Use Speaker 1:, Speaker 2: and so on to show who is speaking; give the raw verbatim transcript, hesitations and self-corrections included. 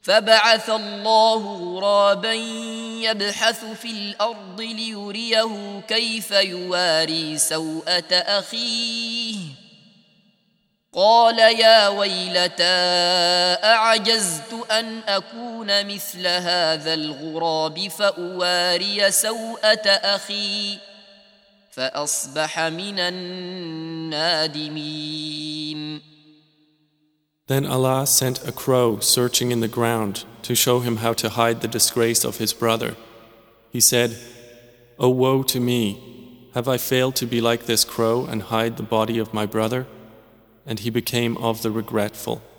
Speaker 1: فبعث الله غرابا يبحث في الأرض ليريه كيف يواري سوءة أخيه قال يا ويلتى أعجزت أن أكون مثل هذا الغراب فأواري سوءة أخي فأصبح من النادمين.
Speaker 2: Then Allah sent a crow searching in the ground to show him how to hide the disgrace of his brother. He said, "O woe to me! Have I failed to be like this crow and hide the body of my brother?" And he became of the regretful.